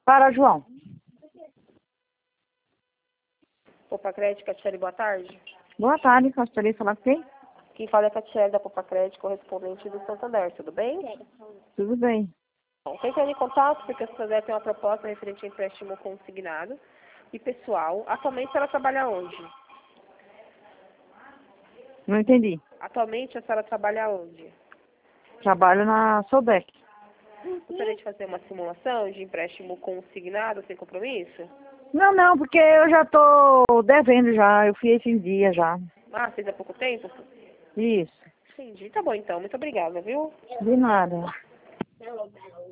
Para, João. Popa Crédito, Catiele, boa tarde. Boa tarde, gostaria de falar com quem? Quem fala é a Catiele da Popa Crédito, correspondente do Santander, tudo bem? Tudo bem. Bom, tentando em contato porque o Santander tem uma proposta referente a empréstimo consignado e pessoal. Atualmente ela trabalha onde? Não entendi. Atualmente a senhora trabalha onde? Trabalho na Sodec. Gostaria de fazer uma simulação de empréstimo consignado sem compromisso? Não, porque eu já tô devendo já. Eu fiz em dia já. Ah, fez há pouco tempo? Isso. Entendi. Tá bom então. Muito obrigada, viu? De nada.